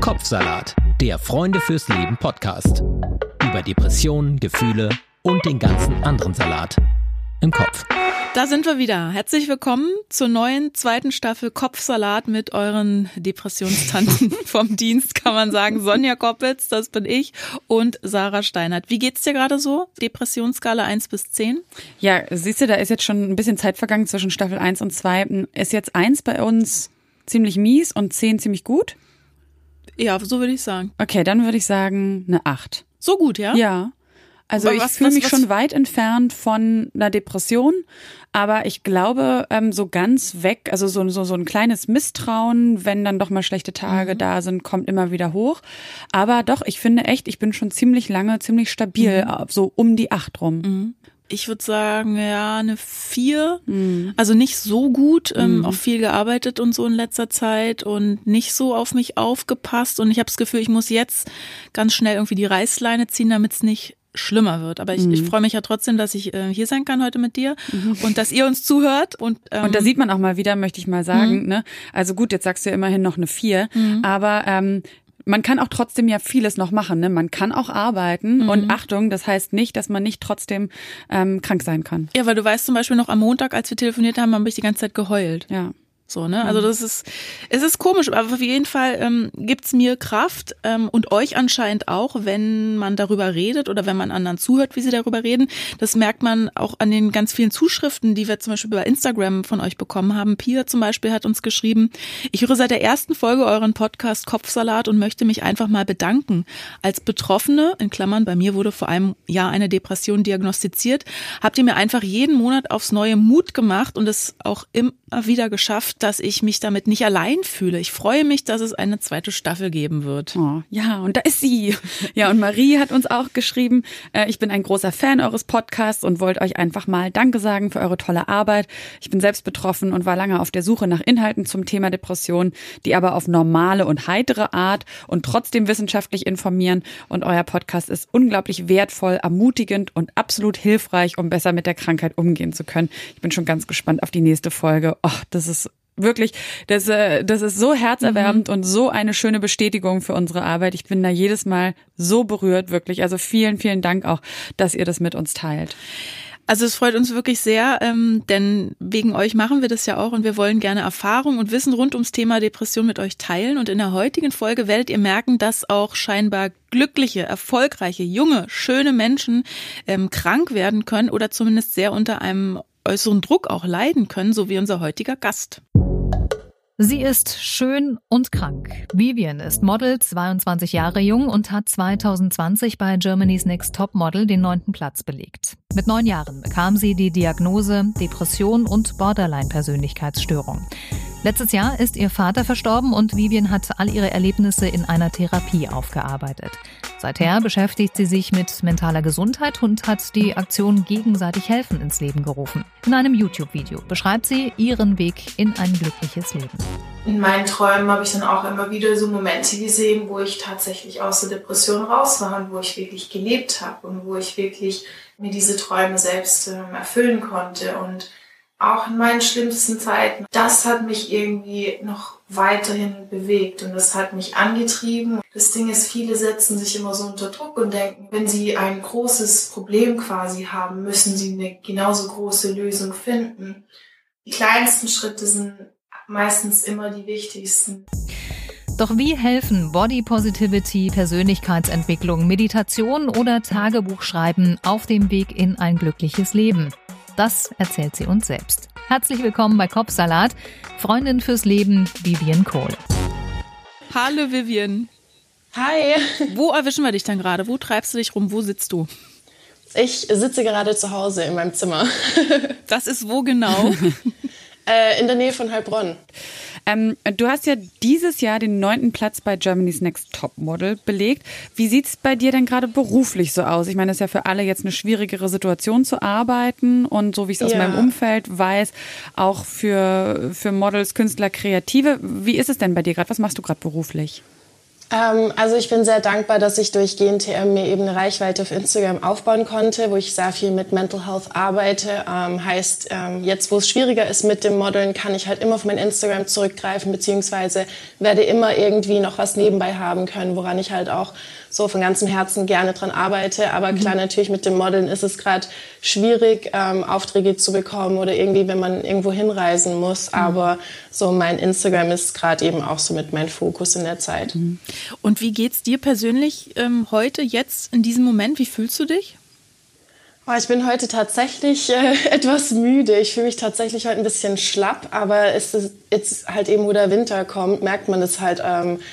Kopfsalat, der Freunde fürs Leben Podcast. Über Depressionen, Gefühle und den ganzen anderen Salat im Kopf. Da sind wir wieder. Herzlich willkommen zur neuen zweiten Staffel Kopfsalat mit euren Depressionstanten vom Dienst, kann man sagen. Sonja Koppitz, das bin ich, und Sarah Steinert. Wie geht's dir gerade so? Depressionsskala 1 bis 10? Ja, siehst du, da ist jetzt schon ein bisschen Zeit vergangen zwischen Staffel 1 und 2. Ist jetzt 1 bei uns ziemlich mies und 10 ziemlich gut? Ja, so würde ich sagen. Okay, dann würde ich sagen eine 8. So gut, ja? Ja. Also ich fühle mich schon weit entfernt von einer Depression, aber ich glaube, so ganz weg, also so ein kleines Misstrauen, wenn dann doch mal schlechte Tage da sind, kommt immer wieder hoch. Aber doch, ich finde echt, ich bin schon ziemlich lange, ziemlich stabil, so um die 8 rum. Ich würde sagen, ja, eine 4. Also nicht so gut, auch viel gearbeitet und so in letzter Zeit und nicht so auf mich aufgepasst. Und ich habe das Gefühl, ich muss jetzt ganz schnell irgendwie die Reißleine ziehen, damit es nicht schlimmer wird. Aber ich freue mich ja trotzdem, dass ich hier sein kann heute mit dir und dass ihr uns zuhört. Und da sieht man auch mal wieder, möchte ich mal sagen, ne? Also gut, jetzt sagst du ja immerhin noch eine 4, aber man kann auch trotzdem ja vieles noch machen, ne? Man kann auch arbeiten und Achtung, das heißt nicht, dass man nicht trotzdem krank sein kann. Ja, weil du weißt zum Beispiel noch am Montag, als wir telefoniert haben, habe ich die ganze Zeit geheult. Ja. So, ne? Also es ist komisch, aber auf jeden Fall gibt's mir Kraft und euch anscheinend auch, wenn man darüber redet oder wenn man anderen zuhört, wie sie darüber reden. Das merkt man auch an den ganz vielen Zuschriften, die wir zum Beispiel bei Instagram von euch bekommen haben. Pia zum Beispiel hat uns geschrieben: Ich höre seit der ersten Folge euren Podcast Kopfsalat und möchte mich einfach mal bedanken. Als Betroffene, in Klammern, bei mir wurde vor einem Jahr eine Depression diagnostiziert, habt ihr mir einfach jeden Monat aufs Neue Mut gemacht und es auch immer wieder geschafft, dass ich mich damit nicht allein fühle. Ich freue mich, dass es eine zweite Staffel geben wird. Oh, ja, und da ist sie. Ja, und Marie hat uns auch geschrieben: Ich bin ein großer Fan eures Podcasts und wollte euch einfach mal Danke sagen für eure tolle Arbeit. Ich bin selbst betroffen und war lange auf der Suche nach Inhalten zum Thema Depression, die aber auf normale und heitere Art und trotzdem wissenschaftlich informieren. Und euer Podcast ist unglaublich wertvoll, ermutigend und absolut hilfreich, um besser mit der Krankheit umgehen zu können. Ich bin schon ganz gespannt auf die nächste Folge. Oh, das ist wirklich, das ist so herzerwärmend und so eine schöne Bestätigung für unsere Arbeit. Ich bin da jedes Mal so berührt, wirklich. Also vielen, vielen Dank auch, dass ihr das mit uns teilt. Also es freut uns wirklich sehr, denn wegen euch machen wir das ja auch und wir wollen gerne Erfahrung und Wissen rund ums Thema Depression mit euch teilen. Und in der heutigen Folge werdet ihr merken, dass auch scheinbar glückliche, erfolgreiche, junge, schöne Menschen krank werden können oder zumindest sehr unter einem äußeren Druck auch leiden können, so wie unser heutiger Gast. Sie ist schön und krank. Vivian ist Model, 22 Jahre jung und hat 2020 bei Germany's Next Top Model den 9. Platz belegt. Mit 9 Jahren bekam sie die Diagnose Depression und Borderline-Persönlichkeitsstörung. Letztes Jahr ist ihr Vater verstorben und Vivian hat all ihre Erlebnisse in einer Therapie aufgearbeitet. Seither beschäftigt sie sich mit mentaler Gesundheit und hat die Aktion Gegenseitig helfen ins Leben gerufen. In einem YouTube-Video beschreibt sie ihren Weg in ein glückliches Leben. In meinen Träumen habe ich dann auch immer wieder so Momente gesehen, wo ich tatsächlich aus der Depression raus war und wo ich wirklich gelebt habe und wo ich wirklich mir diese Träume selbst erfüllen konnte. Und auch in meinen schlimmsten Zeiten, das hat mich irgendwie noch weiterhin bewegt und das hat mich angetrieben. Das Ding ist, viele setzen sich immer so unter Druck und denken, wenn sie ein großes Problem quasi haben, müssen sie eine genauso große Lösung finden. Die kleinsten Schritte sind meistens immer die wichtigsten. Doch wie helfen Body Positivity, Persönlichkeitsentwicklung, Meditation oder Tagebuchschreiben auf dem Weg in ein glückliches Leben? Das erzählt sie uns selbst. Herzlich willkommen bei Kopfsalat, Freundin fürs Leben, Vivian Kohl. Hallo Vivian. Hi. Wo erwischen wir dich dann gerade? Wo treibst du dich rum? Wo sitzt du? Ich sitze gerade zu Hause in meinem Zimmer. Das ist wo genau? In der Nähe von Heilbronn. Du hast ja dieses Jahr den 9. Platz bei Germany's Next Top Model belegt. Wie sieht's bei dir denn gerade beruflich so aus? Ich meine, es ist ja für alle jetzt eine schwierigere Situation zu arbeiten und so wie ich es aus meinem Umfeld weiß, auch für Models, Künstler, Kreative. Wie ist es denn bei dir gerade? Was machst du gerade beruflich? Also ich bin sehr dankbar, dass ich durch GNTM mir eben eine Reichweite auf Instagram aufbauen konnte, wo ich sehr viel mit Mental Health arbeite. Heißt, jetzt wo es schwieriger ist mit dem Modeln, kann ich halt immer auf mein Instagram zurückgreifen, beziehungsweise werde immer irgendwie noch was nebenbei haben können, woran ich halt auch so von ganzem Herzen gerne dran arbeite. Aber klar, natürlich mit dem Modeln ist es gerade schwierig, Aufträge zu bekommen oder irgendwie, wenn man irgendwo hinreisen muss. Aber so mein Instagram ist gerade eben auch so mit meinem Fokus in der Zeit. Und wie geht's dir persönlich heute, jetzt, in diesem Moment? Wie fühlst du dich? Oh, ich bin heute tatsächlich etwas müde. Ich fühle mich tatsächlich heute ein bisschen schlapp. Aber es ist jetzt halt eben, wo der Winter kommt, merkt man das halt.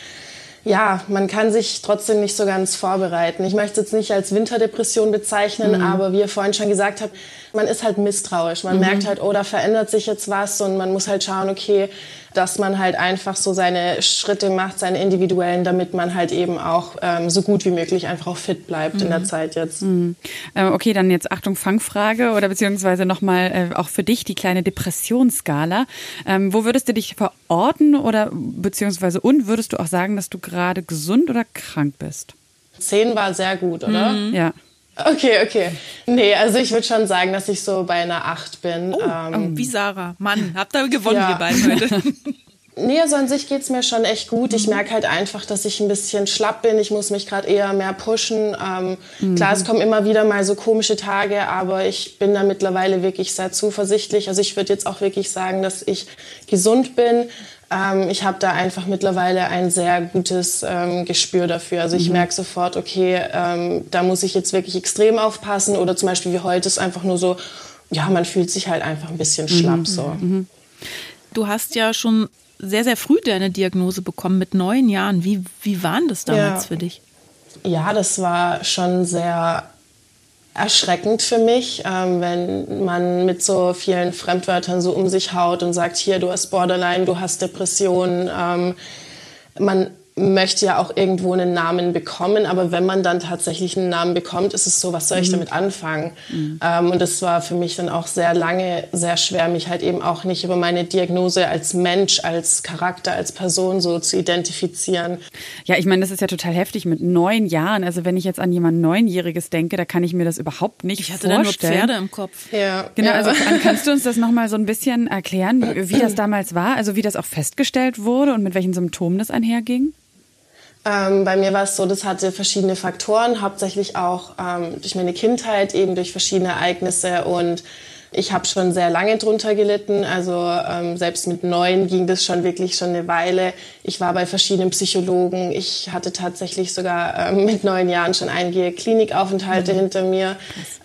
Ja, man kann sich trotzdem nicht so ganz vorbereiten. Ich möchte es jetzt nicht als Winterdepression bezeichnen, aber wie ihr vorhin schon gesagt habt, man ist halt misstrauisch. Man merkt halt, oh, da verändert sich jetzt was und man muss halt schauen, okay, dass man halt einfach so seine Schritte macht, seine individuellen, damit man halt eben auch so gut wie möglich einfach auch fit bleibt in der Zeit jetzt. Okay, dann jetzt Achtung, Fangfrage oder beziehungsweise nochmal auch für dich die kleine Depressionsskala. Wo würdest du dich verorten oder beziehungsweise und würdest du auch sagen, dass du gerade gesund oder krank bist? 10 war sehr gut, oder? Ja. Okay. Nee, also ich würde schon sagen, dass ich so bei einer 8 bin. Wie Sarah. Mann, habt ihr gewonnen, ihr beiden heute. Nee, also an sich geht's mir schon echt gut. Ich merke halt einfach, dass ich ein bisschen schlapp bin. Ich muss mich gerade eher mehr pushen. Klar, es kommen immer wieder mal so komische Tage, aber ich bin da mittlerweile wirklich sehr zuversichtlich. Also ich würde jetzt auch wirklich sagen, dass ich gesund bin. Ich habe da einfach mittlerweile ein sehr gutes Gespür dafür. Also ich merke sofort, okay, da muss ich jetzt wirklich extrem aufpassen. Oder zum Beispiel wie heute ist einfach nur so, ja, man fühlt sich halt einfach ein bisschen schlapp. So. Du hast ja schon sehr, sehr früh deine Diagnose bekommen, mit 9 Jahren. Wie war denn das damals für dich? Ja, das war schon sehr erschreckend für mich, wenn man mit so vielen Fremdwörtern so um sich haut und sagt, hier, du hast Borderline, du hast Depressionen. Man möchte ja auch irgendwo einen Namen bekommen, aber wenn man dann tatsächlich einen Namen bekommt, ist es so, was soll ich damit anfangen? Und das war für mich dann auch sehr lange sehr schwer, mich halt eben auch nicht über meine Diagnose als Mensch, als Charakter, als Person so zu identifizieren. Ja, ich meine, das ist ja total heftig mit 9 Jahren. Also wenn ich jetzt an jemand 9-Jähriges denke, da kann ich mir das überhaupt nicht vorstellen. Ich hatte da nur Pferde im Kopf. Ja. Genau, also kannst du uns das nochmal so ein bisschen erklären, wie das damals war? Also wie das auch festgestellt wurde und mit welchen Symptomen das einherging? Bei mir war es so, das hatte verschiedene Faktoren, hauptsächlich auch durch meine Kindheit, eben durch verschiedene Ereignisse und ich habe schon sehr lange drunter gelitten, also selbst mit 9 ging das schon wirklich schon eine Weile. Ich war bei verschiedenen Psychologen, ich hatte tatsächlich sogar mit 9 Jahren schon einige Klinikaufenthalte hinter mir.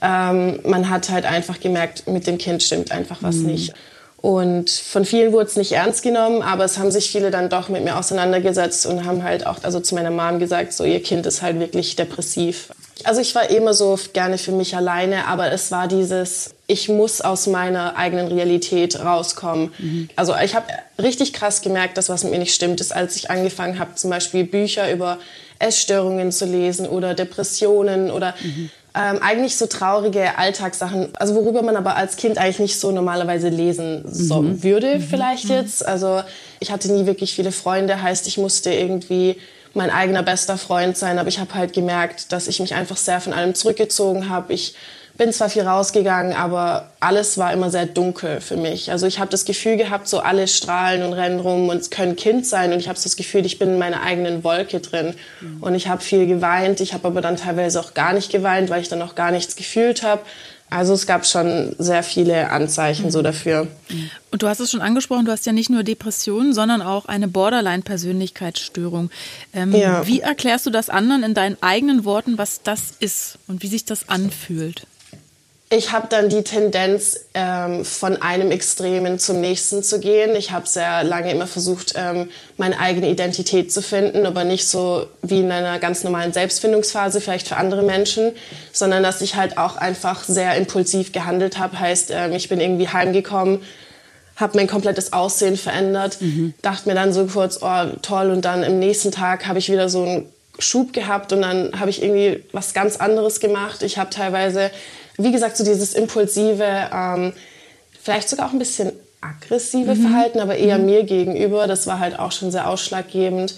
Man hat halt einfach gemerkt, mit dem Kind stimmt einfach was nicht. Und von vielen wurde es nicht ernst genommen, aber es haben sich viele dann doch mit mir auseinandergesetzt und haben halt auch also zu meiner Mom gesagt, so ihr Kind ist halt wirklich depressiv. Also ich war immer so gerne für mich alleine, aber es war dieses, ich muss aus meiner eigenen Realität rauskommen. Also ich habe richtig krass gemerkt, dass was mit mir nicht stimmt, ist, als ich angefangen habe, zum Beispiel Bücher über Essstörungen zu lesen oder Depressionen oder eigentlich so traurige Alltagssachen, also worüber man aber als Kind eigentlich nicht so normalerweise lesen würde vielleicht jetzt. Also ich hatte nie wirklich viele Freunde, heißt ich musste irgendwie mein eigener bester Freund sein, aber ich habe halt gemerkt, dass ich mich einfach sehr von allem zurückgezogen habe. Ich bin zwar viel rausgegangen, aber alles war immer sehr dunkel für mich. Also ich habe das Gefühl gehabt, so alle strahlen und rennen rum und können Kind sein und ich habe so das Gefühl, ich bin in meiner eigenen Wolke drin. Und ich habe viel geweint, ich habe aber dann teilweise auch gar nicht geweint, weil ich dann auch gar nichts gefühlt habe. Also es gab schon sehr viele Anzeichen so dafür. Und du hast es schon angesprochen, du hast ja nicht nur Depressionen, sondern auch eine Borderline-Persönlichkeitsstörung. Wie erklärst du das anderen in deinen eigenen Worten, was das ist und wie sich das anfühlt? Ich habe dann die Tendenz, von einem Extremen zum nächsten zu gehen. Ich habe sehr lange immer versucht, meine eigene Identität zu finden, aber nicht so wie in einer ganz normalen Selbstfindungsphase, vielleicht für andere Menschen, sondern dass ich halt auch einfach sehr impulsiv gehandelt habe. Heißt, ich bin irgendwie heimgekommen, habe mein komplettes Aussehen verändert, dachte mir dann so kurz, oh toll, und dann im nächsten Tag habe ich wieder so einen Schub gehabt und dann habe ich irgendwie was ganz anderes gemacht. Ich habe teilweise, wie gesagt, so dieses impulsive, vielleicht sogar auch ein bisschen aggressive Verhalten, aber eher mir gegenüber. Das war halt auch schon sehr ausschlaggebend.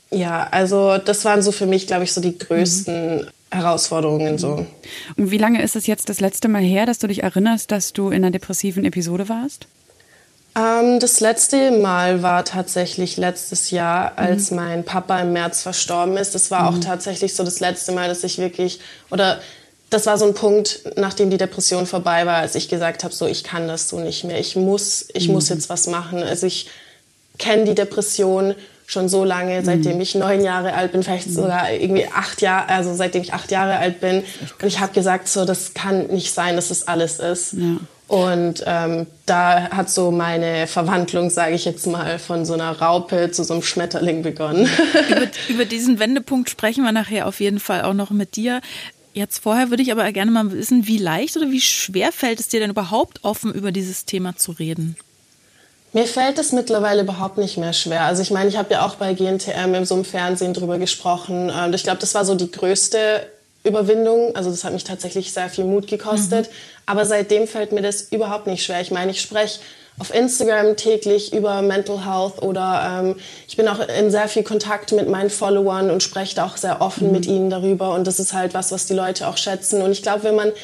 Ja, also das waren so für mich, glaube ich, so die größten Herausforderungen so. Und wie lange ist es jetzt das letzte Mal her, dass du dich erinnerst, dass du in einer depressiven Episode warst? Das letzte Mal war tatsächlich letztes Jahr, als mein Papa im März verstorben ist. Das war auch tatsächlich so das letzte Mal, dass ich wirklich, oder das war so ein Punkt, nachdem die Depression vorbei war, als ich gesagt habe, so ich kann das so nicht mehr. Ich muss jetzt was machen. Also ich kenne die Depression schon so lange, seitdem ich 9 Jahre alt bin, vielleicht sogar irgendwie 8 Jahre, also seitdem ich 8 Jahre alt bin. Und ich habe gesagt, so das kann nicht sein, dass das alles ist. Ja. Und da hat so meine Verwandlung, sage ich jetzt mal, von so einer Raupe zu so einem Schmetterling begonnen. Über diesen Wendepunkt sprechen wir nachher auf jeden Fall auch noch mit dir. Jetzt vorher würde ich aber gerne mal wissen, wie leicht oder wie schwer fällt es dir denn überhaupt offen, über dieses Thema zu reden? Mir fällt es mittlerweile überhaupt nicht mehr schwer. Also ich meine, ich habe ja auch bei GNTM in so einem Fernsehen drüber gesprochen. Ich glaube, das war so die größte Überwindung. Also das hat mich tatsächlich sehr viel Mut gekostet. Aber seitdem fällt mir das überhaupt nicht schwer. Ich meine, ich spreche auf Instagram täglich über Mental Health oder ich bin auch in sehr viel Kontakt mit meinen Followern und spreche da auch sehr offen mit ihnen darüber. Und das ist halt was die Leute auch schätzen. Und ich glaube, wenn man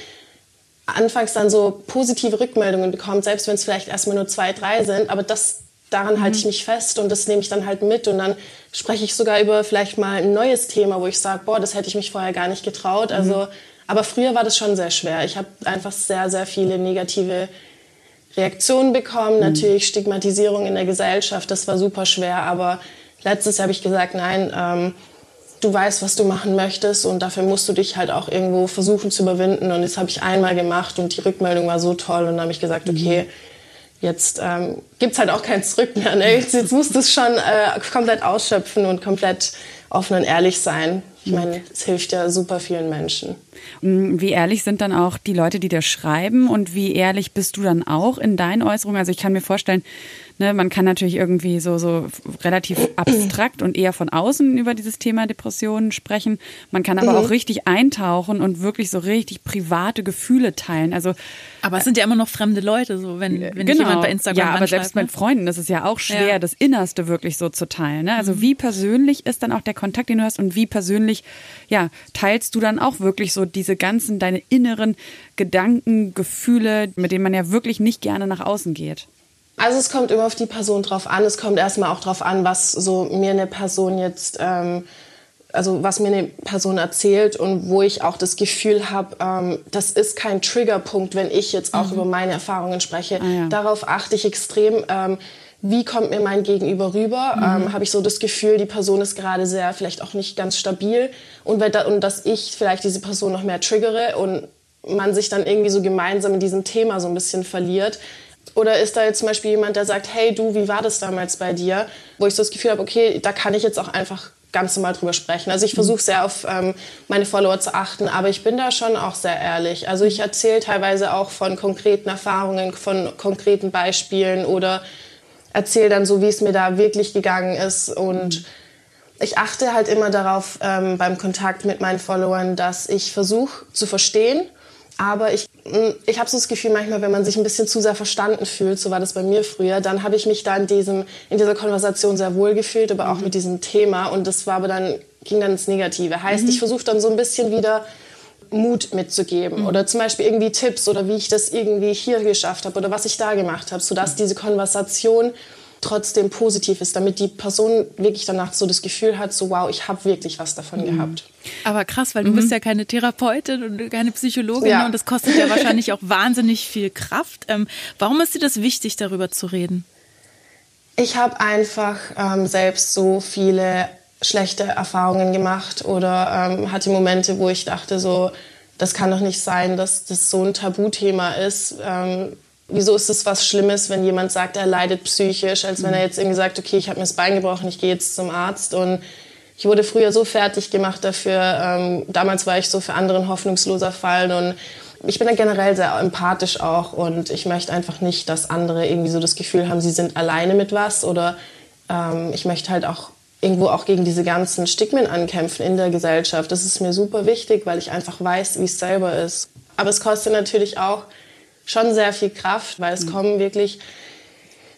anfangs dann so positive Rückmeldungen bekommt, selbst wenn es vielleicht erstmal nur 2, 3 sind, aber daran halte ich mich fest und das nehme ich dann halt mit und dann spreche ich sogar über vielleicht mal ein neues Thema, wo ich sage, boah, das hätte ich mich vorher gar nicht getraut. Also, aber früher war das schon sehr schwer. Ich habe einfach sehr, sehr viele negative Reaktionen bekommen, natürlich Stigmatisierung in der Gesellschaft, das war super schwer, aber letztes Jahr habe ich gesagt, nein, du weißt, was du machen möchtest und dafür musst du dich halt auch irgendwo versuchen zu überwinden. Und das habe ich einmal gemacht und die Rückmeldung war so toll. Und dann habe ich gesagt, okay, jetzt gibt's halt auch kein Zurück mehr. Ne? Jetzt musst du es schon komplett ausschöpfen und komplett offen und ehrlich sein. Ich meine, es hilft ja super vielen Menschen. Wie ehrlich sind dann auch die Leute, die dir schreiben und wie ehrlich bist du dann auch in deinen Äußerungen? Also ich kann mir vorstellen, ne, man kann natürlich irgendwie so relativ abstrakt und eher von außen über dieses Thema Depressionen sprechen. Man kann aber auch richtig eintauchen und wirklich so richtig private Gefühle teilen. Also, aber es sind ja immer noch fremde Leute, so wenn genau, jemand bei Instagram aber selbst mit Freunden ist es ja auch schwer, das Innerste wirklich so zu teilen. Ne? Also wie persönlich ist dann auch der Kontakt, den du hast und wie persönlich teilst du dann auch wirklich so diese ganzen, deine inneren Gedanken, Gefühle, mit denen man ja wirklich nicht gerne nach außen geht? Also es kommt immer auf die Person drauf an. Es kommt erstmal auch drauf an, was so mir eine Person jetzt, was mir eine Person erzählt und wo ich auch das Gefühl habe, das ist kein Triggerpunkt, wenn ich jetzt auch über meine Erfahrungen spreche. Darauf achte ich extrem. Wie kommt mir mein Gegenüber rüber? Habe ich so das Gefühl, die Person ist gerade sehr, vielleicht auch nicht ganz stabil und dass ich vielleicht diese Person noch mehr triggere und man sich dann irgendwie so gemeinsam in diesem Thema so ein bisschen verliert. Oder ist da jetzt zum Beispiel jemand, der sagt, hey du, wie war das damals bei dir? Wo ich so das Gefühl habe, okay, da kann ich jetzt auch einfach ganz normal drüber sprechen. Also ich versuche sehr auf meine Follower zu achten, aber ich bin da schon auch sehr ehrlich. Also ich erzähle teilweise auch von konkreten Erfahrungen, von konkreten Beispielen oder erzähle dann so, wie es mir da wirklich gegangen ist. Und ich achte halt immer darauf beim Kontakt mit meinen Followern, dass ich versuche zu verstehen. Aber ich habe so das Gefühl, manchmal, wenn man sich ein bisschen zu sehr verstanden fühlt, so war das bei mir früher, dann habe ich mich da in dieser Konversation sehr wohl gefühlt, aber auch mit diesem Thema. Und das war ging dann ins Negative. Heißt, ich versuche dann so ein bisschen wieder Mut mitzugeben oder zum Beispiel irgendwie Tipps oder wie ich das irgendwie hier geschafft habe oder was ich da gemacht habe, sodass diese Konversation trotzdem positiv ist, damit die Person wirklich danach so das Gefühl hat, so wow, ich habe wirklich was davon gehabt. Aber krass, weil du bist ja keine Therapeutin und keine Psychologin und das kostet ja wahrscheinlich auch wahnsinnig viel Kraft. Warum ist dir das wichtig, darüber zu reden? Ich habe einfach selbst so viele schlechte Erfahrungen gemacht oder hatte Momente, wo ich dachte so, das kann doch nicht sein, dass das so ein Tabuthema ist. Wieso ist es was Schlimmes, wenn jemand sagt, er leidet psychisch, als wenn er jetzt irgendwie sagt, okay, ich habe mir das Bein gebrochen, ich gehe jetzt zum Arzt. Und ich wurde früher so fertig gemacht dafür. Damals war ich so für andere ein hoffnungsloser Fall. Und ich bin dann generell sehr empathisch auch. Und ich möchte einfach nicht, dass andere irgendwie so das Gefühl haben, sie sind alleine mit was. Oder ich möchte halt auch irgendwo auch gegen diese ganzen Stigmen ankämpfen in der Gesellschaft. Das ist mir super wichtig, weil ich einfach weiß, wie es selber ist. Aber es kostet natürlich auch schon sehr viel Kraft, weil es kommen wirklich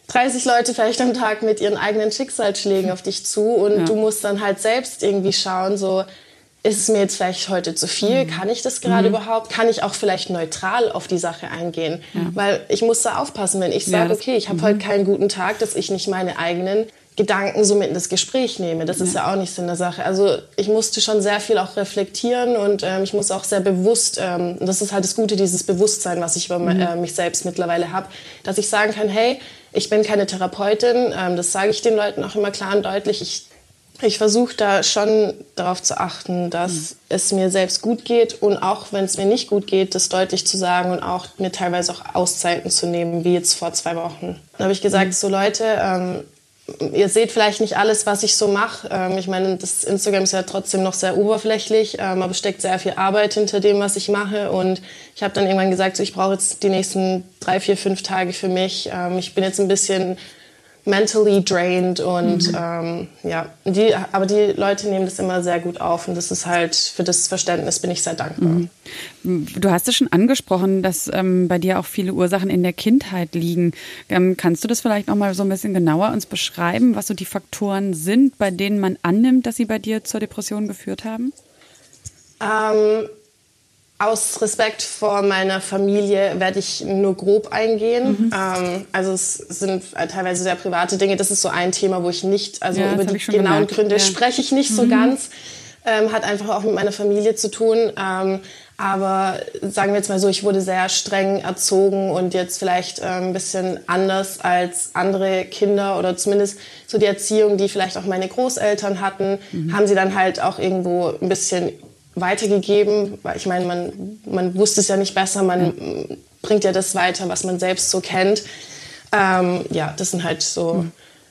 30 Leute vielleicht am Tag mit ihren eigenen Schicksalsschlägen auf dich zu und du musst dann halt selbst irgendwie schauen, so, ist es mir jetzt vielleicht heute zu viel? Kann ich das gerade überhaupt? Kann ich auch vielleicht neutral auf die Sache eingehen? Weil ich muss da aufpassen, wenn ich sage, okay, ich habe heute keinen guten Tag, dass ich nicht meine eigenen Gedanken so mit in das Gespräch nehme. Das ist ja auch nicht Sinn der Sache. Also ich musste schon sehr viel auch reflektieren und ich muss auch sehr bewusst, das ist halt das Gute, dieses Bewusstsein, was ich über mich selbst mittlerweile habe, dass ich sagen kann, hey, ich bin keine Therapeutin, das sage ich den Leuten auch immer klar und deutlich. Ich versuche da schon darauf zu achten, dass es mir selbst gut geht und auch wenn es mir nicht gut geht, das deutlich zu sagen und auch mir teilweise auch Auszeiten zu nehmen, wie jetzt vor 2 Wochen. Dann habe ich gesagt, so Leute, ihr seht vielleicht nicht alles, was ich so mache. Ich meine, das Instagram ist ja trotzdem noch sehr oberflächlich, aber es steckt sehr viel Arbeit hinter dem, was ich mache. Und ich habe dann irgendwann gesagt, so, ich brauche jetzt die nächsten 3, 4, 5 Tage für mich. Ich bin jetzt ein bisschen mentally drained und aber die Leute nehmen das immer sehr gut auf und das ist halt, für das Verständnis bin ich sehr dankbar. Du hast es schon angesprochen, dass bei dir auch viele Ursachen in der Kindheit liegen. Kannst du das vielleicht noch mal so ein bisschen genauer uns beschreiben, was so die Faktoren sind, bei denen man annimmt, dass sie bei dir zur Depression geführt haben? Aus Respekt vor meiner Familie werde ich nur grob eingehen. Also es sind teilweise sehr private Dinge. Das ist so ein Thema, wo ich nicht, also über die genauen Gründe spreche ich nicht so ganz. Hat einfach auch mit meiner Familie zu tun. Aber sagen wir jetzt mal so, ich wurde sehr streng erzogen und jetzt vielleicht ein bisschen anders als andere Kinder oder zumindest so die Erziehung, die vielleicht auch meine Großeltern hatten, haben sie dann halt auch irgendwo ein bisschen weitergegeben, weil ich meine, man wusste es ja nicht besser, man bringt ja das weiter, was man selbst so kennt. Das sind halt so,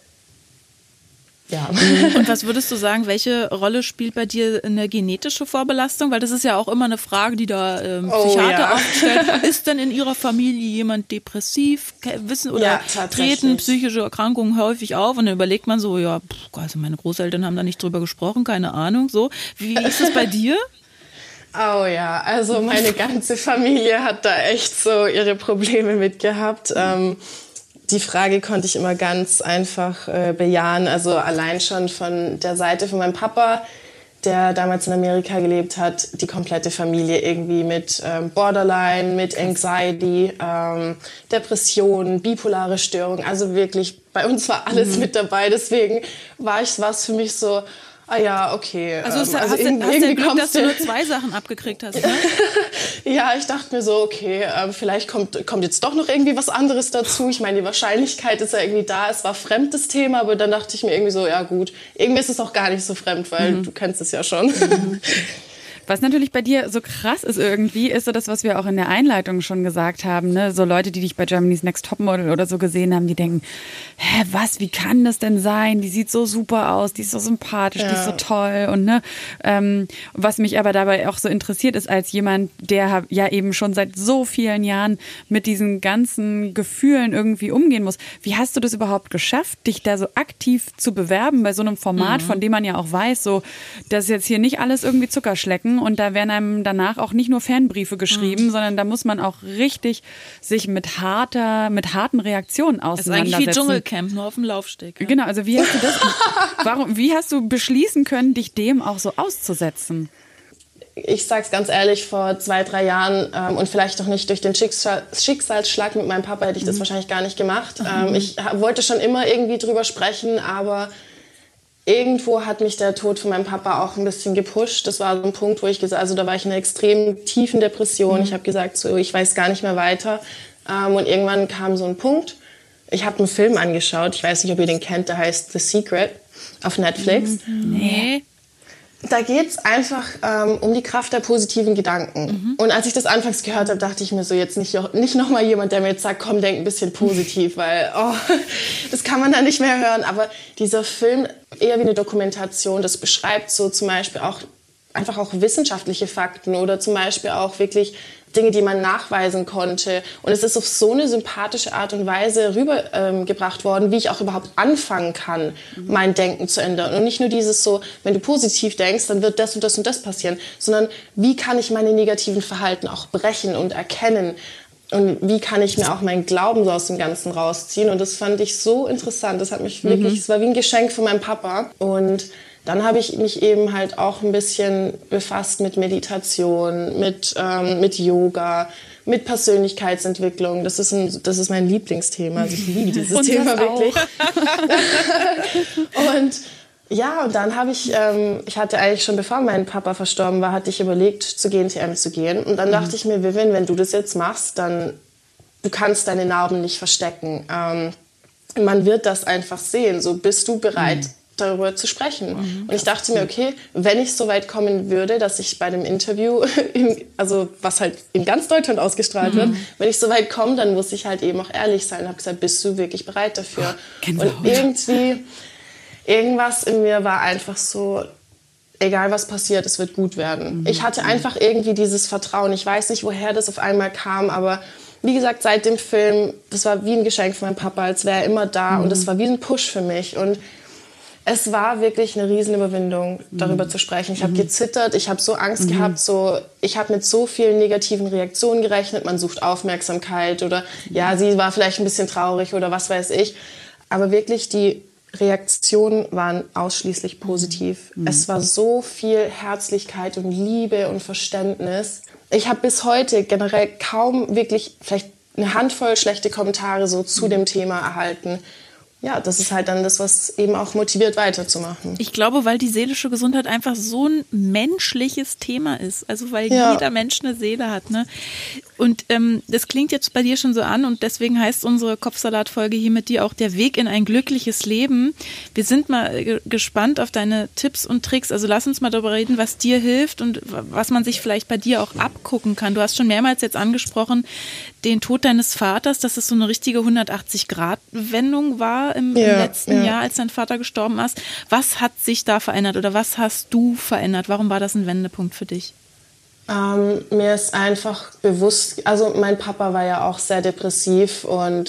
ja. Und was würdest du sagen, welche Rolle spielt bei dir eine genetische Vorbelastung? Weil das ist ja auch immer eine Frage, die da Psychiater aufstellt. Ist denn in ihrer Familie jemand depressiv? Treten psychische Erkrankungen häufig auf? Und dann überlegt man so, also meine Großeltern haben da nicht drüber gesprochen, keine Ahnung. So. Wie ist es bei dir? Oh ja, also meine ganze Familie hat da echt so ihre Probleme mit gehabt. Die Frage konnte ich immer ganz einfach bejahen. Also allein schon von der Seite von meinem Papa, der damals in Amerika gelebt hat, die komplette Familie irgendwie mit Borderline, mit Anxiety, Depressionen, bipolare Störung. Also wirklich, bei uns war alles mit dabei. Deswegen war es für mich so, okay. Also hast du Glück, dass du nur 2 Sachen abgekriegt hast, ne? Ja, ich dachte mir so, okay, vielleicht kommt jetzt doch noch irgendwie was anderes dazu. Ich meine, die Wahrscheinlichkeit ist ja irgendwie da. Es war fremd, das Thema, aber dann dachte ich mir irgendwie so, ja gut, irgendwie ist es auch gar nicht so fremd, weil du kennst es ja schon. Was natürlich bei dir so krass ist irgendwie, ist so das, was wir auch in der Einleitung schon gesagt haben, ne? So Leute, die dich bei Germany's Next Topmodel oder so gesehen haben, die denken, wie kann das denn sein? Die sieht so super aus, die ist so sympathisch, die ist so toll und was mich aber dabei auch so interessiert ist, als jemand, der ja eben schon seit so vielen Jahren mit diesen ganzen Gefühlen irgendwie umgehen muss. Wie hast du das überhaupt geschafft, dich da so aktiv zu bewerben bei so einem Format, von dem man ja auch weiß, so, das ist jetzt hier nicht alles irgendwie Zuckerschlecken und da werden einem danach auch nicht nur Fanbriefe geschrieben, sondern da muss man auch richtig sich mit harten Reaktionen auseinandersetzen. Das ist eigentlich wie Dschungelcamp, nur auf dem Laufsteg. Ja? Genau, also wie hast du beschließen können, dich dem auch so auszusetzen? Ich sag's ganz ehrlich, vor 2, 3 Jahren und vielleicht auch nicht durch den Schicksalsschlag mit meinem Papa hätte ich das wahrscheinlich gar nicht gemacht. Ich wollte schon immer irgendwie drüber sprechen, aber irgendwo hat mich der Tod von meinem Papa auch ein bisschen gepusht. Das war so ein Punkt, wo ich gesagt, also da war ich in einer extrem tiefen Depression. Ich habe gesagt, so, ich weiß gar nicht mehr weiter. Und irgendwann kam so ein Punkt. Ich habe einen Film angeschaut. Ich weiß nicht, ob ihr den kennt. Der heißt The Secret auf Netflix. Nee. Da geht's einfach um die Kraft der positiven Gedanken. Und als ich das anfangs gehört habe, dachte ich mir so, jetzt nicht noch mal jemand, der mir jetzt sagt, komm, denk ein bisschen positiv, weil das kann man dann nicht mehr hören. Aber dieser Film, eher wie eine Dokumentation, das beschreibt so zum Beispiel auch einfach auch wissenschaftliche Fakten oder zum Beispiel auch wirklich Dinge, die man nachweisen konnte. Und es ist auf so eine sympathische Art und Weise rübergebracht worden, wie ich auch überhaupt anfangen kann, mein Denken zu ändern. Und nicht nur dieses so, wenn du positiv denkst, dann wird das und das und das passieren, sondern wie kann ich meine negativen Verhalten auch brechen und erkennen. Und wie kann ich mir auch meinen Glauben so aus dem Ganzen rausziehen? Und das fand ich so interessant. Das hat mich wirklich, es war wie ein Geschenk von meinem Papa. Und dann habe ich mich eben halt auch ein bisschen befasst mit Meditation, mit Yoga, mit Persönlichkeitsentwicklung. Das ist mein Lieblingsthema. Also ich liebe dieses Thema wirklich. Und ja, und dann habe ich hatte eigentlich schon, bevor mein Papa verstorben war, hatte ich überlegt, zur GNTM zu gehen. Und dann dachte ich mir, Vivian, wenn du das jetzt machst, dann du kannst deine Narben nicht verstecken. Man wird das einfach sehen. So, bist du bereit, darüber zu sprechen? Und ich dachte mir, okay, wenn ich so weit kommen würde, dass ich bei dem Interview, also was halt in ganz Deutschland ausgestrahlt wird, wenn ich so weit komme, dann muss ich halt eben auch ehrlich sein. Ich habe gesagt, bist du wirklich bereit dafür? Und irgendwie, irgendwas in mir war einfach so, egal was passiert, es wird gut werden. Ich hatte einfach irgendwie dieses Vertrauen. Ich weiß nicht, woher das auf einmal kam, aber wie gesagt, seit dem Film, das war wie ein Geschenk von meinem Papa, als wäre er immer da und das war wie ein Push für mich. Und es war wirklich eine Riesenüberwindung, darüber zu sprechen. Ich habe gezittert, ich habe so Angst gehabt, ich habe mit so vielen negativen Reaktionen gerechnet. Man sucht Aufmerksamkeit oder ja, sie war vielleicht ein bisschen traurig oder was weiß ich. Aber wirklich die Reaktionen waren ausschließlich positiv. Es war so viel Herzlichkeit und Liebe und Verständnis. Ich habe bis heute generell kaum wirklich vielleicht eine Handvoll schlechte Kommentare so zu dem Thema erhalten. Ja, das ist halt dann das, was eben auch motiviert, weiterzumachen. Ich glaube, weil die seelische Gesundheit einfach so ein menschliches Thema ist. Also weil jeder Mensch eine Seele hat, ne? Und das klingt jetzt bei dir schon so an und deswegen heißt unsere Kopfsalat-Folge hier mit dir auch der Weg in ein glückliches Leben. Wir sind mal gespannt auf deine Tipps und Tricks. Also lass uns mal darüber reden, was dir hilft und was man sich vielleicht bei dir auch abgucken kann. Du hast schon mehrmals jetzt angesprochen, den Tod deines Vaters, dass es so eine richtige 180-Grad-Wendung war im letzten Jahr, als dein Vater gestorben ist. Was hat sich da verändert oder was hast du verändert? Warum war das ein Wendepunkt für dich? Mir ist einfach bewusst, also mein Papa war ja auch sehr depressiv und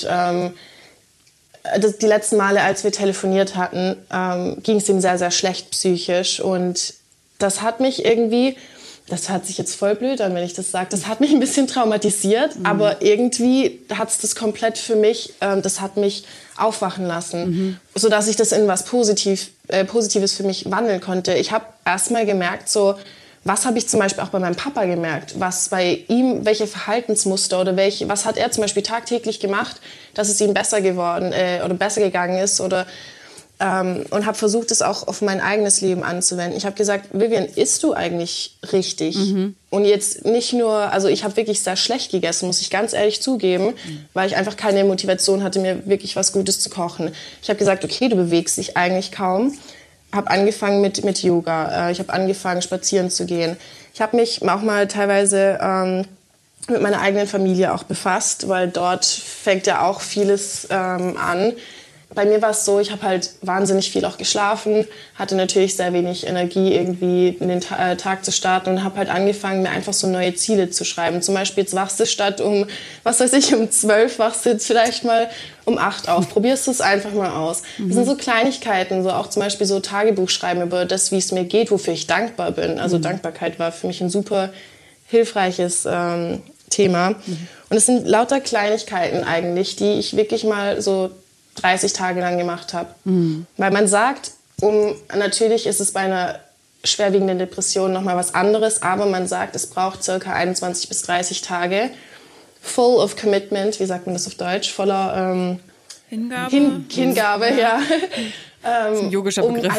die letzten Male, als wir telefoniert hatten, ging es ihm sehr, sehr schlecht psychisch und das hat mich irgendwie, das hört sich jetzt voll blöd an, wenn ich das sage, das hat mich ein bisschen traumatisiert, aber irgendwie hat es das komplett für mich, das hat mich aufwachen lassen, sodass ich das in was Positives für mich wandeln konnte. Ich habe erst mal gemerkt, so, was habe ich zum Beispiel auch bei meinem Papa gemerkt? Was bei ihm, welche Verhaltensmuster oder was hat er zum Beispiel tagtäglich gemacht, dass es ihm besser geworden oder besser gegangen ist oder und habe versucht, es auch auf mein eigenes Leben anzuwenden. Ich habe gesagt, Vivian, isst du eigentlich richtig? Und jetzt nicht nur, also ich habe wirklich sehr schlecht gegessen, muss ich ganz ehrlich zugeben, weil ich einfach keine Motivation hatte, mir wirklich was Gutes zu kochen. Ich habe gesagt, okay, du bewegst dich eigentlich kaum. Habe angefangen mit Yoga, ich habe angefangen, spazieren zu gehen. Ich habe mich auch mal teilweise mit meiner eigenen Familie auch befasst, weil dort fängt ja auch vieles an. Bei mir war es so, ich habe halt wahnsinnig viel auch geschlafen, hatte natürlich sehr wenig Energie, irgendwie in den Tag zu starten und habe halt angefangen, mir einfach so neue Ziele zu schreiben. Zum Beispiel, jetzt wachst du statt um 12, wachst du jetzt vielleicht mal um 8 auf. Probierst du es einfach mal aus. Das sind so Kleinigkeiten, so auch zum Beispiel so Tagebuch schreiben über das, wie es mir geht, wofür ich dankbar bin. Also Dankbarkeit war für mich ein super hilfreiches Thema. Und es sind lauter Kleinigkeiten eigentlich, die ich wirklich mal so 30 Tage lang gemacht habe. Weil man sagt, natürlich ist es bei einer schwerwiegenden Depression nochmal was anderes, aber man sagt, es braucht ca. 21 bis 30 Tage. Full of commitment, wie sagt man das auf Deutsch? Voller Hingabe, ja. Das ist ein yogischer Begriff.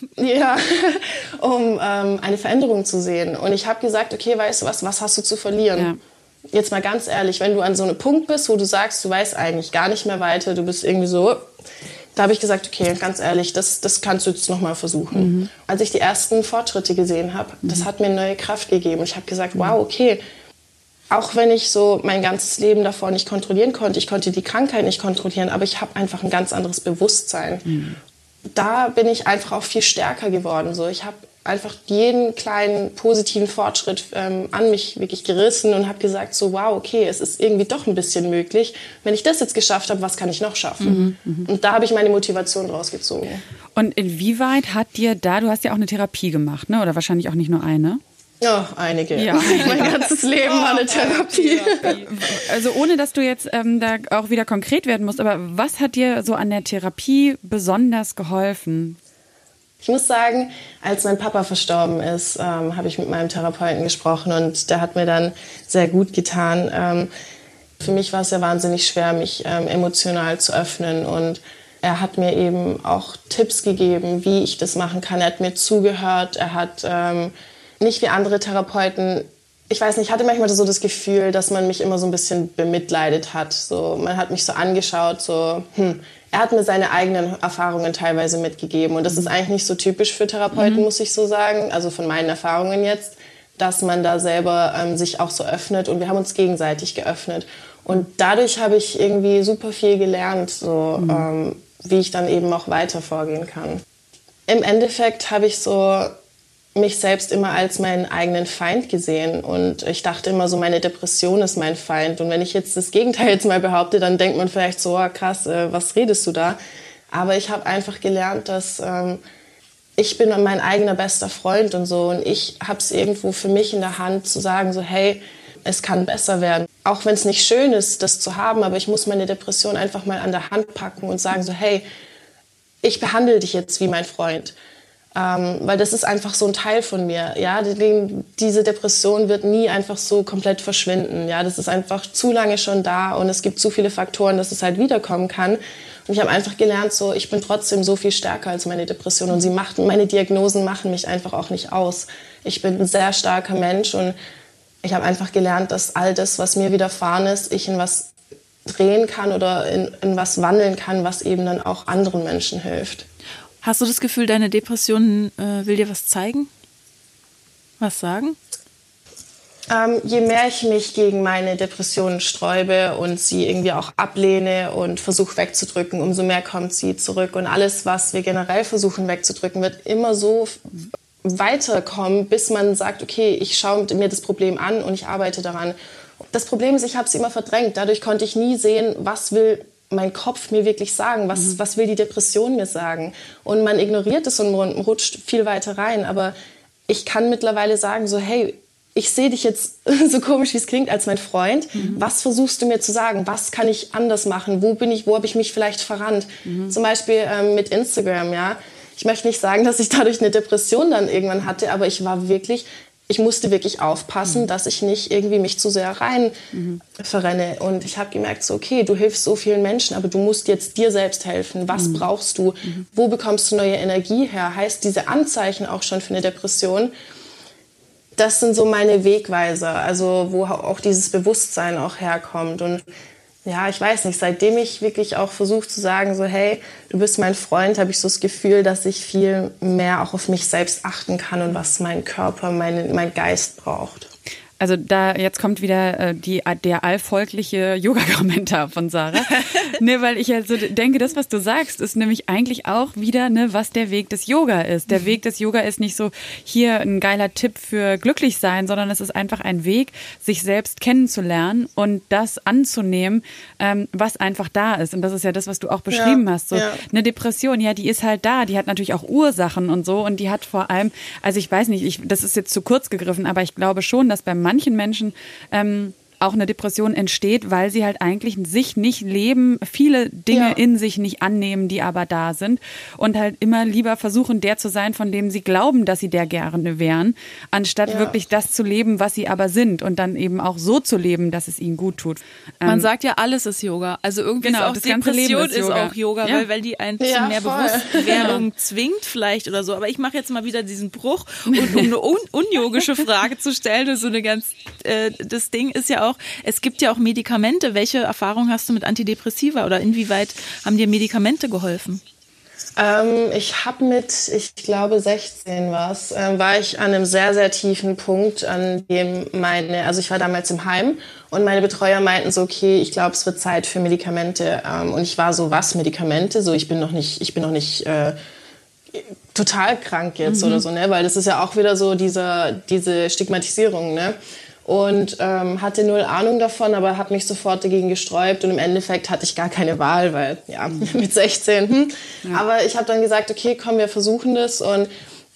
Um eine Veränderung zu sehen. Und ich habe gesagt, okay, weißt du was hast du zu verlieren? Ja. Jetzt mal ganz ehrlich, wenn du an so einem Punkt bist, wo du sagst, du weißt eigentlich gar nicht mehr weiter, du bist irgendwie so, da habe ich gesagt, okay, ganz ehrlich, das kannst du jetzt nochmal versuchen. Als ich die ersten Fortschritte gesehen habe, das hat mir neue Kraft gegeben. Ich habe gesagt, wow, okay, auch wenn ich so mein ganzes Leben davor nicht kontrollieren konnte, ich konnte die Krankheit nicht kontrollieren, aber ich habe einfach ein ganz anderes Bewusstsein. Da bin ich einfach auch viel stärker geworden. So, ich habe einfach jeden kleinen positiven Fortschritt an mich wirklich gerissen und habe gesagt, so wow, okay, es ist irgendwie doch ein bisschen möglich. Wenn ich das jetzt geschafft habe, was kann ich noch schaffen? Und da habe ich meine Motivation rausgezogen. Und inwieweit hat dir da, du hast ja auch eine Therapie gemacht, ne? Oder wahrscheinlich auch nicht nur eine? Ja, einige. Ja. Mein ganzes Leben war eine Therapie. Also ohne, dass du jetzt da auch wieder konkret werden musst, aber was hat dir so an der Therapie besonders geholfen? Ich muss sagen, als mein Papa verstorben ist, habe ich mit meinem Therapeuten gesprochen und der hat mir dann sehr gut getan. Für mich war es ja wahnsinnig schwer, mich emotional zu öffnen und er hat mir eben auch Tipps gegeben, wie ich das machen kann. Er hat mir zugehört, er hat nicht wie andere Therapeuten, ich weiß nicht, ich hatte manchmal so das Gefühl, dass man mich immer so ein bisschen bemitleidet hat. So, man hat mich so angeschaut, so, er hat mir seine eigenen Erfahrungen teilweise mitgegeben. Und das ist eigentlich nicht so typisch für Therapeuten, muss ich so sagen, also von meinen Erfahrungen jetzt, dass man da selber sich auch so öffnet. Und wir haben uns gegenseitig geöffnet. Und dadurch habe ich irgendwie super viel gelernt, so, wie ich dann eben auch weiter vorgehen kann. Im Endeffekt habe ich so mich selbst immer als meinen eigenen Feind gesehen und ich dachte immer so, meine Depression ist mein Feind und wenn ich jetzt das Gegenteil jetzt mal behaupte, dann denkt man vielleicht so, oh, krass, was redest du da? Aber ich habe einfach gelernt, dass ich bin mein eigener bester Freund und so und ich habe es irgendwo für mich in der Hand zu sagen, so hey, es kann besser werden. Auch wenn es nicht schön ist, das zu haben, aber ich muss meine Depression einfach mal an der Hand packen und sagen so, hey, ich behandle dich jetzt wie mein Freund. Weil das ist einfach so ein Teil von mir. Ja? Diese Depression wird nie einfach so komplett verschwinden. Ja? Das ist einfach zu lange schon da und es gibt zu viele Faktoren, dass es halt wiederkommen kann. Und ich habe einfach gelernt, so, ich bin trotzdem so viel stärker als meine Depression und meine Diagnosen machen mich einfach auch nicht aus. Ich bin ein sehr starker Mensch und ich habe einfach gelernt, dass all das, was mir widerfahren ist, ich in was drehen kann oder in was wandeln kann, was eben dann auch anderen Menschen hilft. Hast du das Gefühl, deine Depression will dir was zeigen? Was sagen? Je mehr ich mich gegen meine Depressionen sträube und sie irgendwie auch ablehne und versuche wegzudrücken, umso mehr kommt sie zurück. Und alles, was wir generell versuchen wegzudrücken, wird immer so weiterkommen, bis man sagt, okay, ich schaue mir das Problem an und ich arbeite daran. Das Problem ist, ich habe es immer verdrängt. Dadurch konnte ich nie sehen, was will mein Kopf mir wirklich sagen, was will die Depression mir sagen. Und man ignoriert es und man rutscht viel weiter rein. Aber ich kann mittlerweile sagen, so hey, ich sehe dich jetzt, so komisch wie es klingt, als mein Freund. Was versuchst du mir zu sagen? Was kann ich anders machen? Wo habe ich mich vielleicht verrannt? Zum Beispiel mit Instagram, ja. Ich möchte nicht sagen, dass ich dadurch eine Depression dann irgendwann hatte, aber ich musste wirklich aufpassen, dass ich nicht irgendwie mich zu sehr rein verrenne. Und ich habe gemerkt, so, okay, du hilfst so vielen Menschen, aber du musst jetzt dir selbst helfen. Was brauchst du? Wo bekommst du neue Energie her? Heißt diese Anzeichen auch schon für eine Depression? Das sind so meine Wegweiser, also wo auch dieses Bewusstsein auch herkommt. Und ja, ich weiß nicht, seitdem ich wirklich auch versuche zu sagen, so hey, du bist mein Freund, habe ich so das Gefühl, dass ich viel mehr auch auf mich selbst achten kann und was mein Körper, mein Geist braucht. Also da jetzt kommt wieder der allvolkliche Yoga-Kommentar von Sarah. Ne, weil ich also denke, das, was du sagst, ist nämlich eigentlich auch wieder, ne, was der Weg des Yoga ist. Der Weg des Yoga ist nicht so, hier ein geiler Tipp für glücklich sein, sondern es ist einfach ein Weg, sich selbst kennenzulernen und das anzunehmen, was einfach da ist. Und das ist ja das, was du auch beschrieben hast. So, eine Depression, ja, die ist halt da, die hat natürlich auch Ursachen und so und die hat vor allem, also ich weiß nicht, das ist jetzt zu kurz gegriffen, aber ich glaube schon, dass bei manchen Menschen auch eine Depression entsteht, weil sie halt eigentlich sich nicht leben, viele Dinge in sich nicht annehmen, die aber da sind und halt immer lieber versuchen, der zu sein, von dem sie glauben, dass sie der gerne wären, anstatt wirklich das zu leben, was sie aber sind und dann eben auch so zu leben, dass es ihnen gut tut. Man sagt ja, alles ist Yoga. Also irgendwie genau, ist auch das ganze Depression Leben ist auch Yoga, weil die einen zu mehr Bewusstwerdung zwingt vielleicht oder so. Aber ich mache jetzt mal wieder diesen Bruch und um eine unyogische Frage zu stellen, so eine ganz, das Ding ist ja auch, es gibt ja auch Medikamente. Welche Erfahrung hast du mit Antidepressiva oder inwieweit haben dir Medikamente geholfen? Ich habe ich glaube 16 war ich an einem sehr, sehr tiefen Punkt, an dem also ich war damals im Heim und meine Betreuer meinten so, okay, ich glaube, es wird Zeit für Medikamente. Und ich war so, was, Medikamente? So, ich bin noch nicht total krank jetzt oder so, ne? Weil das ist ja auch wieder so diese Stigmatisierung, ne? Und hatte null Ahnung davon, aber habe mich sofort dagegen gesträubt und im Endeffekt hatte ich gar keine Wahl, weil mit 16. Aber ich habe dann gesagt, okay, komm, wir versuchen das und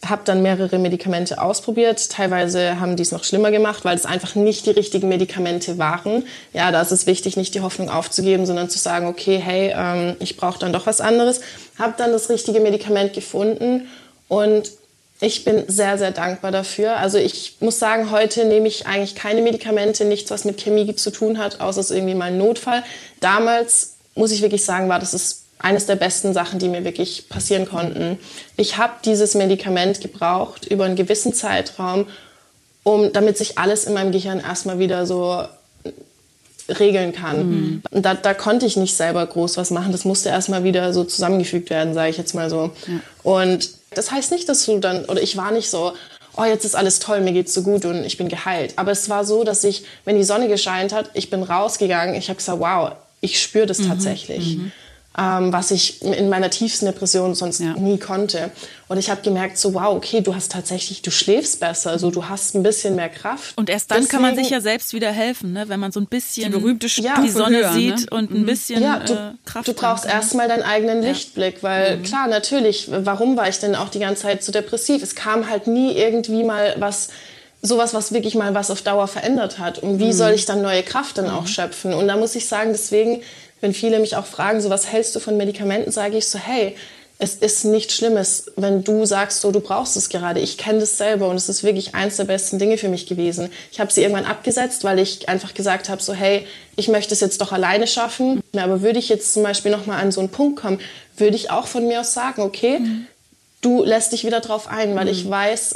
habe dann mehrere Medikamente ausprobiert. Teilweise haben die es noch schlimmer gemacht, weil es einfach nicht die richtigen Medikamente waren. Ja, da ist es wichtig, nicht die Hoffnung aufzugeben, sondern zu sagen, okay, hey, ich brauche dann doch was anderes. Habe dann das richtige Medikament gefunden und ich bin sehr, sehr dankbar dafür. Also ich muss sagen, heute nehme ich eigentlich keine Medikamente, nichts, was mit Chemie zu tun hat, außer es ist irgendwie mal ein Notfall. Damals, muss ich wirklich sagen, war das eines der besten Sachen, die mir wirklich passieren konnten. Ich habe dieses Medikament gebraucht über einen gewissen Zeitraum, damit sich alles in meinem Gehirn erstmal wieder so regeln kann. Und da konnte ich nicht selber groß was machen. Das musste erstmal wieder so zusammengefügt werden, sage ich jetzt mal so. Ja. Und das heißt nicht, dass ich war nicht so, oh, jetzt ist alles toll, mir geht's so gut und ich bin geheilt. Aber es war so, dass wenn die Sonne gescheint hat, ich bin rausgegangen, ich habe gesagt, wow, ich spüre das tatsächlich. Was ich in meiner tiefsten Depression sonst nie konnte. Und ich habe gemerkt, so wow, okay, du schläfst besser, also du hast ein bisschen mehr Kraft. Und erst dann kann man sich ja selbst wieder helfen, ne? Wenn man so ein bisschen die berühmte die Sonne höher, sieht, ne? Und ein bisschen Kraft. Du brauchst erstmal deinen eigenen Lichtblick, weil klar, natürlich, warum war ich denn auch die ganze Zeit so depressiv? Es kam halt nie irgendwie mal sowas, was wirklich mal was auf Dauer verändert hat. Und wie soll ich dann neue Kraft dann auch schöpfen? Und da muss ich sagen, deswegen, wenn viele mich auch fragen, so was hältst du von Medikamenten, sage ich so, hey, es ist nichts Schlimmes, wenn du sagst, so, du brauchst es gerade. Ich kenne das selber und es ist wirklich eins der besten Dinge für mich gewesen. Ich habe sie irgendwann abgesetzt, weil ich einfach gesagt habe, so, hey, ich möchte es jetzt doch alleine schaffen. Aber würde ich jetzt zum Beispiel nochmal an so einen Punkt kommen, würde ich auch von mir aus sagen, okay, du lässt dich wieder drauf ein, weil ich weiß,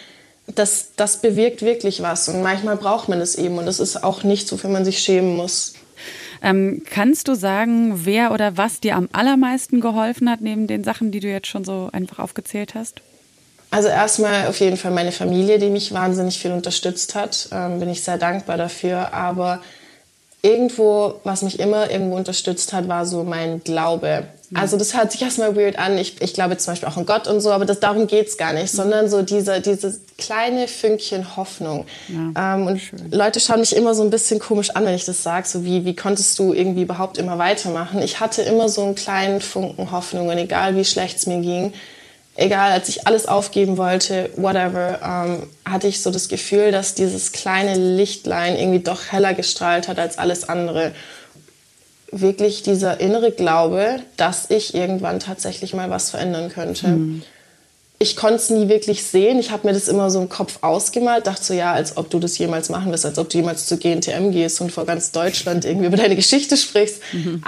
das bewirkt wirklich was. Und manchmal braucht man es eben und das ist auch nichts, wofür man sich schämen muss. Kannst du sagen, wer oder was dir am allermeisten geholfen hat, neben den Sachen, die du jetzt schon so einfach aufgezählt hast? Also erstmal auf jeden Fall meine Familie, die mich wahnsinnig viel unterstützt hat. Bin ich sehr dankbar dafür. Aber was mich immer irgendwo unterstützt hat, war so mein Glaube. Also das hört sich erstmal weird an. Ich glaube zum Beispiel auch an Gott und so, aber darum geht's gar nicht, sondern so dieses kleine Fünkchen Hoffnung. Ja, und schön. Leute schauen mich immer so ein bisschen komisch an, wenn ich das sage, so wie konntest du irgendwie überhaupt immer weitermachen? Ich hatte immer so einen kleinen Funken Hoffnung und egal wie schlecht es mir ging, egal, als ich alles aufgeben wollte, whatever, hatte ich so das Gefühl, dass dieses kleine Lichtlein irgendwie doch heller gestrahlt hat als alles andere. Wirklich dieser innere Glaube, dass ich irgendwann tatsächlich mal was verändern könnte. Ich konnte es nie wirklich sehen. Ich habe mir das immer so im Kopf ausgemalt, dachte so, ja, als ob du das jemals machen wirst, als ob du jemals zu GNTM gehst und vor ganz Deutschland irgendwie über deine Geschichte sprichst.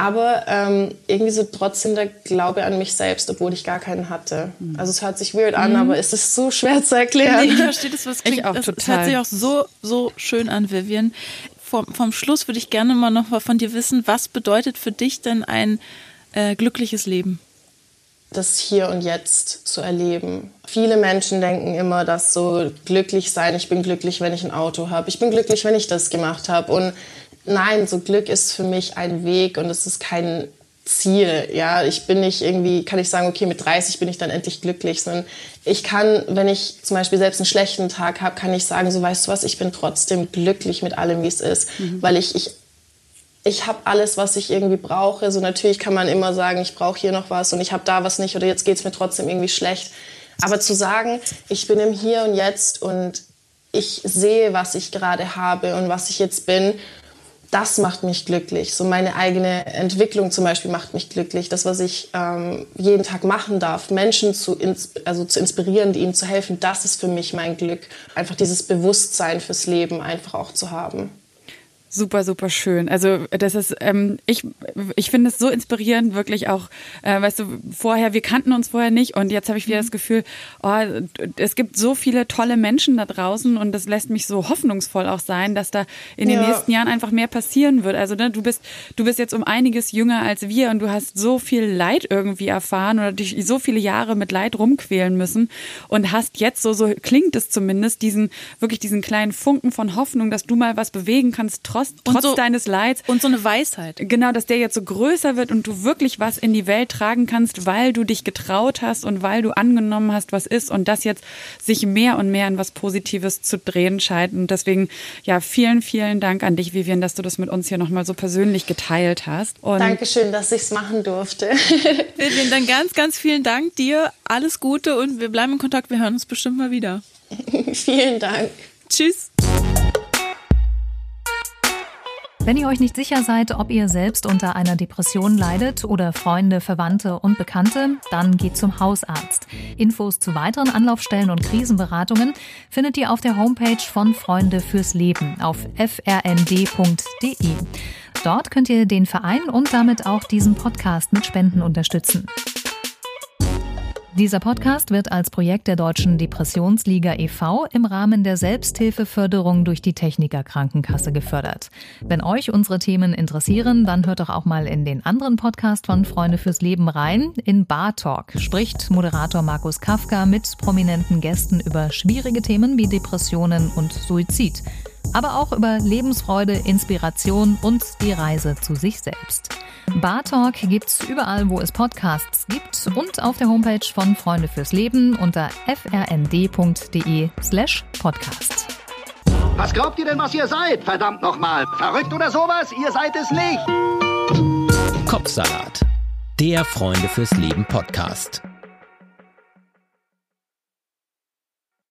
Aber irgendwie so trotzdem der Glaube an mich selbst, obwohl ich gar keinen hatte. Also es hört sich weird an, aber es ist so schwer zu erklären. Nee, ich verstehe das, was klingt. Ich auch es total. hört sich auch so schön an, Vivian. Vom Schluss würde ich gerne mal noch mal von dir wissen, was bedeutet für dich denn ein glückliches Leben? Das Hier und Jetzt zu erleben. Viele Menschen denken immer, dass so glücklich sein, ich bin glücklich, wenn ich ein Auto habe, ich bin glücklich, wenn ich das gemacht habe. Und nein, so Glück ist für mich ein Weg und es ist kein Ziel. Ja, ich bin nicht irgendwie, kann ich sagen, okay, mit 30 bin ich dann endlich glücklich, sondern ich kann, wenn ich zum Beispiel selbst einen schlechten Tag habe, kann ich sagen, so weißt du was, ich bin trotzdem glücklich mit allem, wie es ist, weil ich habe alles, was ich irgendwie brauche. So natürlich kann man immer sagen, ich brauche hier noch was und ich habe da was nicht oder jetzt geht's mir trotzdem irgendwie schlecht. Aber zu sagen, ich bin im Hier und Jetzt und ich sehe, was ich gerade habe und was ich jetzt bin, das macht mich glücklich. So meine eigene Entwicklung zum Beispiel macht mich glücklich. Das, was ich jeden Tag machen darf, Menschen zu inspirieren, ihnen zu helfen, das ist für mich mein Glück. Einfach dieses Bewusstsein fürs Leben einfach auch zu haben. Super, super schön. Also das ist, ich finde es so inspirierend, wirklich auch, weißt du, wir kannten uns vorher nicht und jetzt habe ich wieder das Gefühl, es gibt so viele tolle Menschen da draußen und das lässt mich so hoffnungsvoll auch sein, dass da in den nächsten Jahren einfach mehr passieren wird. Also ne, du bist jetzt um einiges jünger als wir und du hast so viel Leid irgendwie erfahren oder dich so viele Jahre mit Leid rumquälen müssen und hast jetzt, so klingt es zumindest, diesen kleinen Funken von Hoffnung, dass du mal was bewegen kannst, trotz so, deines Leids. Und so eine Weisheit. Genau, dass der jetzt so größer wird und du wirklich was in die Welt tragen kannst, weil du dich getraut hast und weil du angenommen hast, was ist und das jetzt sich mehr und mehr in was Positives zu drehen scheint. Und deswegen, ja, vielen, vielen Dank an dich, Vivian, dass du das mit uns hier nochmal so persönlich geteilt hast. Und Dankeschön, dass ich es machen durfte. Vivian, dann ganz, ganz vielen Dank dir. Alles Gute und wir bleiben in Kontakt. Wir hören uns bestimmt mal wieder. Vielen Dank. Tschüss. Wenn ihr euch nicht sicher seid, ob ihr selbst unter einer Depression leidet oder Freunde, Verwandte und Bekannte, dann geht zum Hausarzt. Infos zu weiteren Anlaufstellen und Krisenberatungen findet ihr auf der Homepage von Freunde fürs Leben auf frnd.de. Dort könnt ihr den Verein und damit auch diesen Podcast mit Spenden unterstützen. Dieser Podcast wird als Projekt der Deutschen Depressionsliga e.V. im Rahmen der Selbsthilfeförderung durch die Techniker Krankenkasse gefördert. Wenn euch unsere Themen interessieren, dann hört doch auch mal in den anderen Podcast von Freunde fürs Leben rein. In Bar Talk spricht Moderator Markus Kafka mit prominenten Gästen über schwierige Themen wie Depressionen und Suizid. Aber auch über Lebensfreude, Inspiration und die Reise zu sich selbst. Bar Talk gibt's überall, wo es Podcasts gibt und auf der Homepage von Freunde fürs Leben unter frnd.de/podcast. Was glaubt ihr denn, was ihr seid? Verdammt nochmal. Verrückt oder sowas? Ihr seid es nicht. Kopfsalat. Der Freunde fürs Leben Podcast.